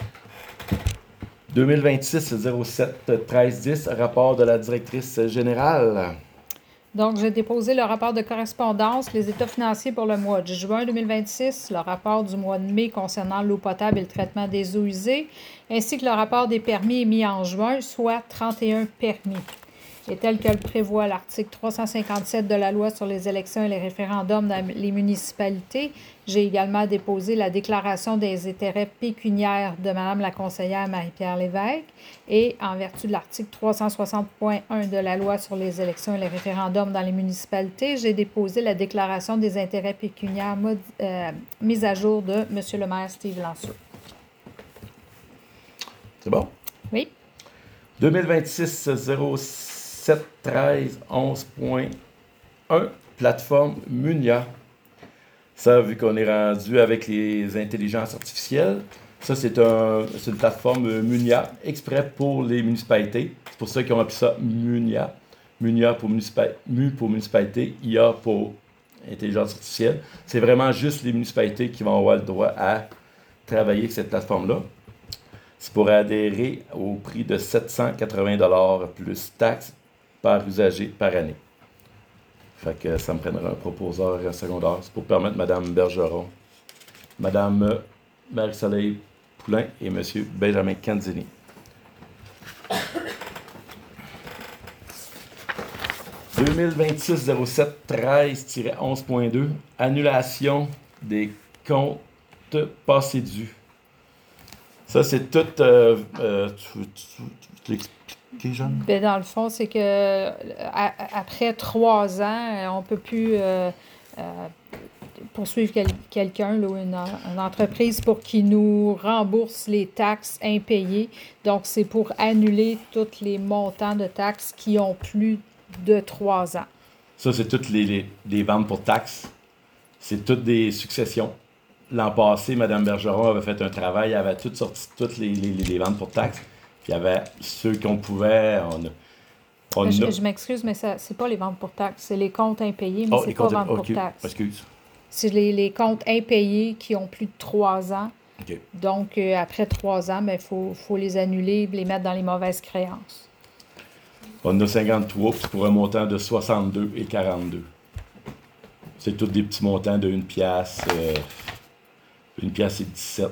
2026-07-13-10, rapport de la directrice générale. Donc, j'ai déposé le rapport de correspondance, les états financiers pour le mois de juin 2026, le rapport du mois de mai concernant l'eau potable et le traitement des eaux usées, ainsi que le rapport des permis émis en juin, soit 31 permis. Et tel que le prévoit l'article 357 de la loi sur les élections et les référendums dans les municipalités, j'ai également déposé la déclaration des intérêts pécuniaires de Mme la conseillère Marie-Pierre Lévesque et en vertu de l'article 360.1 de la loi sur les élections et les référendums dans les municipalités, j'ai déposé la déclaration des intérêts pécuniaires mise à jour de M. le maire Steve Lancieux. C'est bon? Oui. 2026-07-13-11.1, plateforme Munia. Ça, vu qu'on est rendu avec les intelligences artificielles, ça, c'est une plateforme Munia, exprès pour les municipalités. C'est pour ça qu'ils ont appelé ça Munia. Munia pour municipalité, IA pour intelligence artificielle. C'est vraiment juste les municipalités qui vont avoir le droit à travailler avec cette plateforme-là. C'est pour adhérer au prix de 780$ plus taxes par usager par année. Fait que ça me prendra un proposeur secondaire. C'est pour permettre Mme Bergeron, Mme Marie-Soleil Poulain et M. Benjamin Candini. « 2026-07-13-11.2, annulation des comptes passés dus. » Ça, c'est tout... tu l'expliques, Jeanne? Bien, dans le fond, c'est que après 3 ans, on ne peut plus poursuivre quelqu'un, là, une entreprise, pour qu'il nous rembourse les taxes impayées. Donc, c'est pour annuler tous les montants de taxes qui ont plus de 3 ans. Ça, c'est toutes les ventes pour taxes. C'est toutes des successions. L'an passé, Mme Bergeron avait fait un travail, elle avait sorti toutes les ventes pour taxes. Puis il y avait ceux qu'on pouvait... Je m'excuse, mais c'est pas les ventes pour taxes. C'est les comptes impayés, mais c'est pas ventes pour taxes. Excuse. C'est les comptes impayés qui ont plus de 3 ans. Okay. Donc, après 3 ans, il faut les annuler et les mettre dans les mauvaises créances. On a 53, puis pour un montant de 62 et 42. C'est tous des petits montants de 1 piastre. 1 piastre et 17.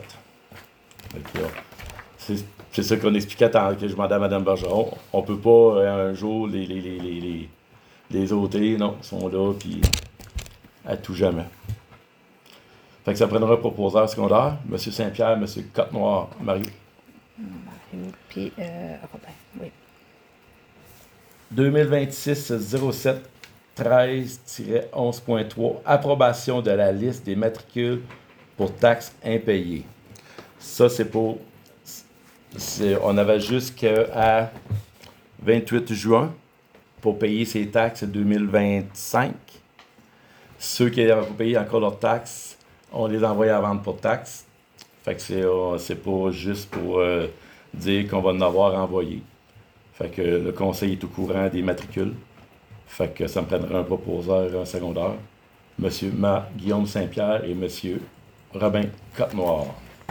C'est ça qu'on expliquait que je demandais à Mme Bergeron. On peut pas un jour les ôter. Non, ils sont là, puis à tout jamais. Fait que ça prendra un proposeur secondaire. M. Saint-Pierre, M. Côte-Noir, Mario. Mario, puis Robin, oui. 2026-07 13-11.3, approbation de la liste des matricules pour taxes impayées. Ça, c'est pour... on avait jusqu'à 28 juin pour payer ces taxes 2025. Ceux qui n'avaient pas payé encore leurs taxes, on les envoie à vendre pour taxes. Fait que c'est pas juste pour dire qu'on va en avoir envoyé. Fait que le conseil est au courant des matricules. Fait que ça me prendrait un proposeur en secondaire. M. Guillaume Saint-Pierre et M. Robin Côte-Noire.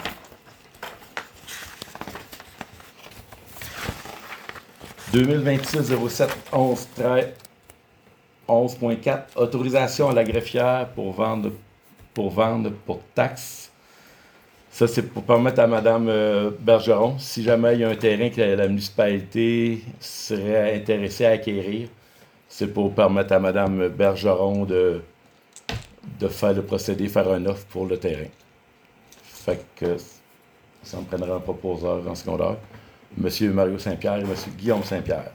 « 2026-07-11-13-11.4 autorisation à la greffière pour vendre pour taxes. Ça, c'est pour permettre à Mme Bergeron, si jamais il y a un terrain que la municipalité serait intéressée à acquérir, c'est pour permettre à Mme Bergeron de faire le procédé, faire un offre pour le terrain. Fait que ça me prendrait un proposeur en secondaire. M. Mario Saint-Pierre et M. Guillaume Saint-Pierre.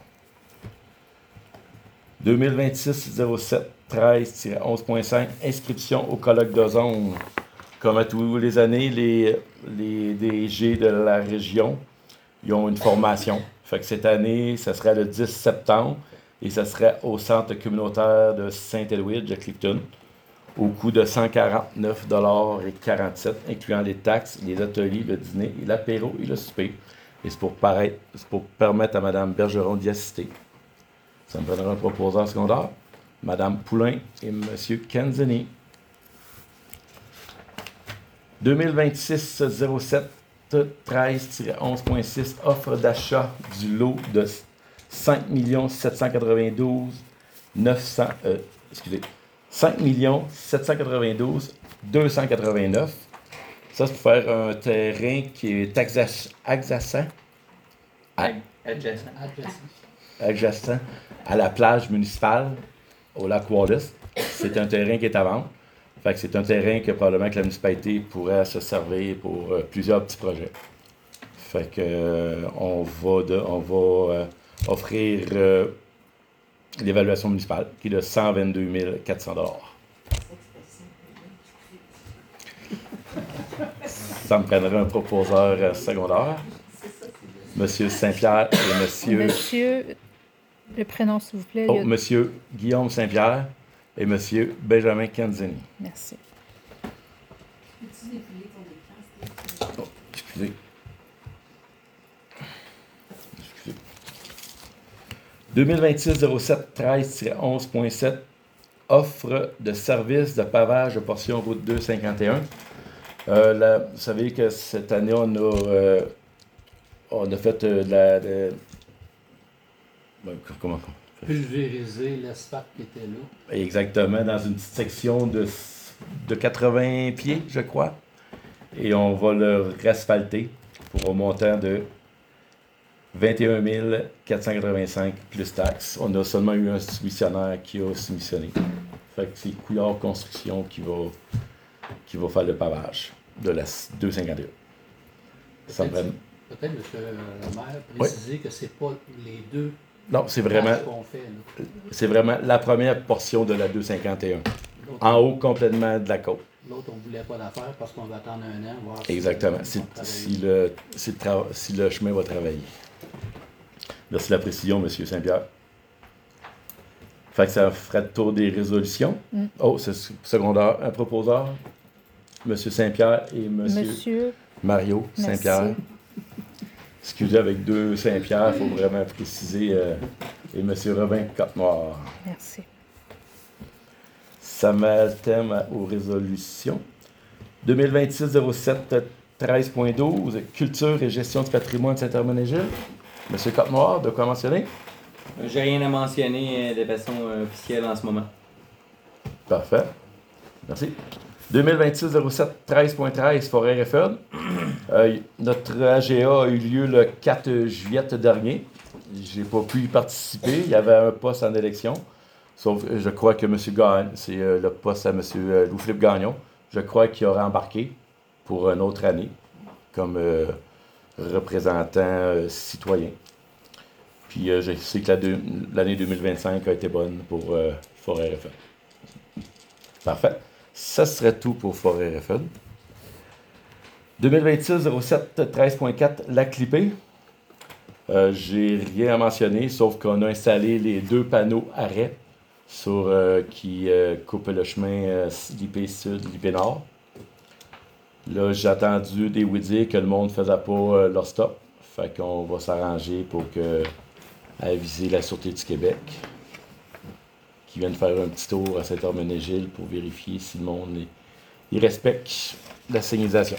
2026-07-13-11.5, inscription au colloque de zone. Comme à tous les années, les DG de la région, ils ont une formation. Fait que cette année, ça serait le 10 septembre et ça serait au centre communautaire de Saint-Edwidge à Clifton, au coût de 149,47 $, incluant les taxes, les ateliers, le dîner, l'apéro et le souper. Et c'est pour permettre à Mme Bergeron d'y assister. Ça me donnera un proposeur secondaire. Mme Poulain et M. Kenzini. 2026-07-13-11.6, offre d'achat du lot de 5 792 289. Ça, c'est pour faire un terrain qui est adjacent à la plage municipale au lac Wallace. C'est un terrain qui est à vendre. Fait que c'est un terrain que probablement que la municipalité pourrait se servir pour plusieurs petits projets. Fait que on va offrir l'évaluation municipale qui est de 122 400 $. Ça me prendrait un proposeur secondaire. Monsieur Saint-Pierre et monsieur... Monsieur, le prénom s'il vous plaît. Monsieur Guillaume Saint-Pierre et monsieur Benjamin Kenzini. Merci. Oh, excusez. 2026-07-13-11.7, offre de service de pavage de portion route 251. Vous savez que cette année, on a fait comment pulvériser l'asphalte qui était là. Exactement, dans une petite section de 80 pieds, je crois. Et on va le rasphalter pour un montant de 21 485 plus taxes. On a seulement eu un soumissionnaire qui a soumissionné. Fait que c'est Couillard Construction qui va faire le pavage de la 251. Peut-être, M. le maire, préciser que c'est pas les deux. Non, c'est vraiment la première portion de la 251. En haut, complètement de la côte. L'autre, on ne voulait pas la faire parce qu'on va attendre un an, voir exactement, si le chemin va travailler. Merci de la précision, M. Saint-Pierre. Fait que ça ferait le tour des résolutions. Oh, c'est secondaire. Un proposeur, M. Saint-Pierre et M. Mario Saint-Pierre. Excusez, avec deux Saint-Pierre, il faut vraiment préciser. Et M. Robin Côte-Noire. Merci. Ça met le thème aux résolutions. 2026-07-13.12, culture et gestion du patrimoine de Saint-Hermenégilde. M. Côte-Noire, de quoi mentionner? J'ai rien à mentionner de façon officielle en ce moment. Parfait. Merci. 2026-07-13.13, Forêt RFL. Notre AGA a eu lieu le 4 juillet dernier. J'ai pas pu y participer. Il y avait un poste en élection. Sauf, je crois que M. Gagnon, c'est le poste à M. Louis-Philippe Gagnon. Je crois qu'il aurait embarqué pour une autre année comme représentant citoyen. Puis je sais que l'année 2025 a été bonne pour Forêt RFL. Parfait. Ça serait tout pour Forêt RFL. 2026-07-13.4, la clippée. J'ai rien à mentionner, sauf qu'on a installé les 2 panneaux arrêt qui coupent le chemin l'IP Sud, l'IP Nord. Là, j'ai attendu des oui-dire que le monde ne faisait pas leur stop. Fait qu'on va s'arranger pour aviser la Sûreté du Québec qui viennent faire un petit tour à Saint-Hermenégil pour vérifier si le monde il respecte la signalisation.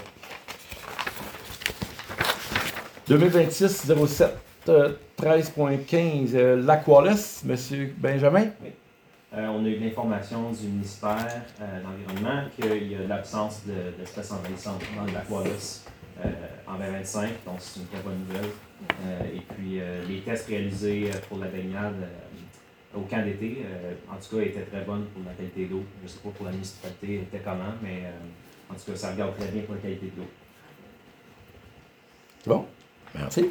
2026-07-13.15, Lac Wallace, M. Benjamin. Oui. On a eu l'information du ministère de l'Environnement qu'il y a de l'absence d'espèces envahissantes dans le Lac Wallace en 2025, donc c'est une très bonne nouvelle. Et puis les tests réalisés pour la baignade au camp d'été, en tout cas, étaient très bonnes pour la qualité d'eau. Je ne sais pas pour la municipalité était comment, mais en tout cas, ça regarde très bien pour la qualité de l'eau. Bon, merci.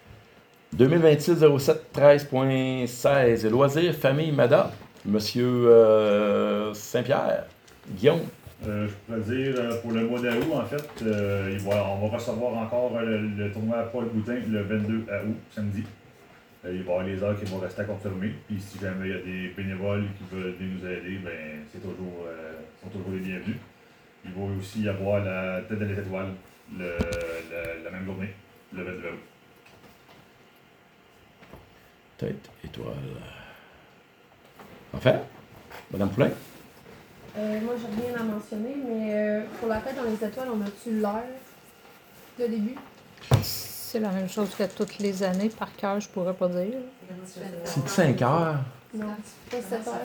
2026-07-13.16, loisirs, famille, Mada. Monsieur Saint-Pierre, Guillaume. Je pourrais dire, pour le mois d'août, en fait, on va recevoir encore le tournoi Paul Boutin le 22 août, samedi. Il va y avoir les heures qui vont rester à confirmer. Puis si jamais il y a des bénévoles qui veulent venir nous aider, ben sont toujours les bienvenus. Il va aussi y avoir la tête de l'étoile la même journée, le 22 août. Tête étoile. Enfin, Madame Poulain. Moi, j'ai rien à mentionner, mais pour la fête dans les étoiles, on a-tu l'heure de début? C'est la même chose que toutes les années, par cœur, je pourrais pas dire. C'est 5 heures. Non, pas 7 heures.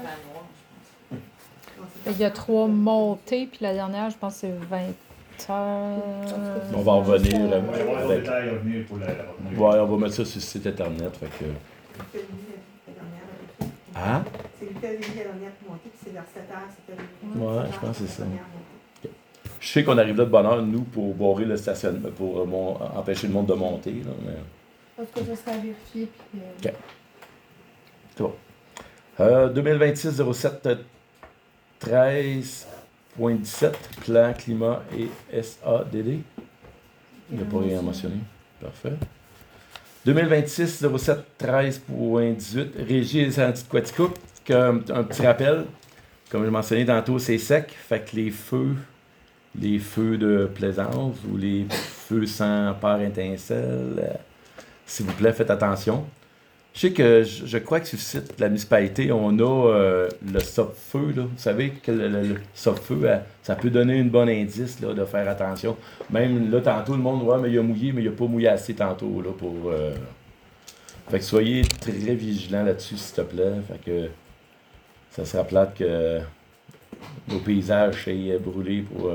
Il y a 3 montées, puis la dernière, je pense que c'est 20 heures. On va en revenir. On va avoir des détails à venir pour la ouais, on va mettre ça sur le site internet. Fait que... Hein? C'est lui qui a dit la dernière montée, puis c'est vers 7 heures. Ouais, je pense que c'est ça. Okay. Je sais qu'on arrive là de bonne heure, nous, pour barrer le stationnement, pour empêcher le monde de monter. Là, mais... En tout cas, ça sera vérifié. Puis, OK. C'est bon. 2026-07-13.17, plan climat et SADD. Il n'y a pas rien à mentionner. Parfait. 2026-07-13.18, Régie des incendies de Quaticook. Un petit rappel, comme je mentionnais tantôt, c'est sec, fait que les feux de plaisance ou les feux sans part étincelle, s'il vous plaît, faites attention. Je sais que je crois que sur le site de la municipalité, on a le stop-feu. Vous savez que le stop-feu, ça peut donner une bonne indice là, de faire attention. Même là, tantôt, le monde voit, mais il a mouillé, mais il n'a pas mouillé assez tantôt. Là, pour, Fait que soyez très vigilants là-dessus, s'il te plaît. Fait que ça sera plate que nos paysages soient brûlés pour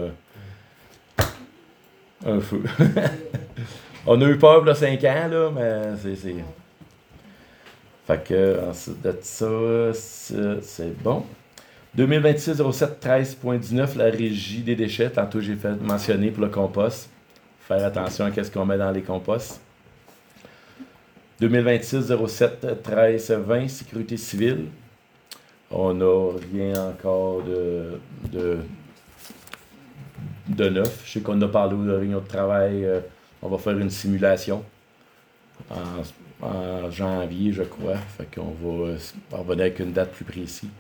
un feu. On a eu peur il y a 5 ans, là, mais c'est... Fait que, ensuite de ça, c'est bon. 2026-07-13.19, la régie des déchets. Tantôt, j'ai fait mentionner pour le compost. Faire attention à ce qu'on met dans les composts. 2026-07-13-20, sécurité civile. On n'a rien encore de neuf. Je sais qu'on a parlé de réunion de travail. On va faire une simulation en janvier, je crois. Fait qu'on va revenir avec une date plus précise.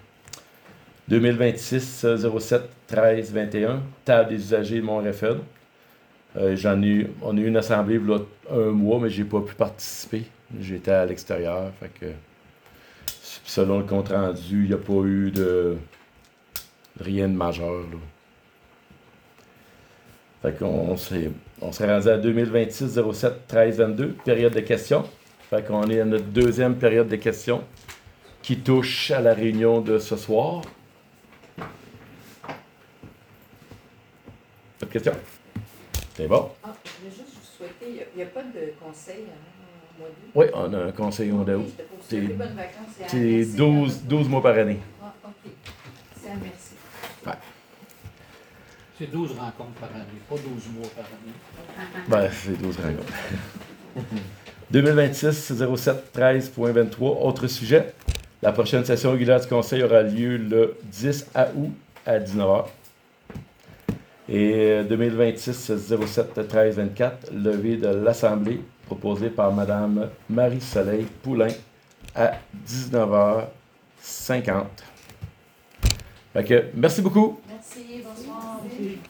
2026-07-13-21, table des usagers de Mont-Réfed. On a eu une assemblée il y a 1 mois, mais j'ai pas pu participer. J'étais à l'extérieur. Fait que, selon le compte rendu, il n'y a pas eu de rien de majeur. Là. Fait qu'on serait rendu à 2026-07-13-22, période de questions. Fait qu'on est à notre 2e période de questions qui touche à la réunion de ce soir. Pas de questions? C'est bon. Ah, je voulais juste vous souhaiter, il n'y a pas de conseil au mois d'août? Oui, on a un conseil au mois d'août. C'est 12 mois par année. Ah, OK. C'est à merci. Ouais. C'est 12 rencontres par année, pas 12 mois par année. Ben, c'est 12 rencontres. 2026-07-13.23, autre sujet. La prochaine session régulière du Conseil aura lieu le 10 août à 19h. Et 2026-07-13-24, levée de l'Assemblée proposée par Mme Marie-Soleil Poulain à 19h50. Fait que, merci beaucoup. Merci, bonsoir.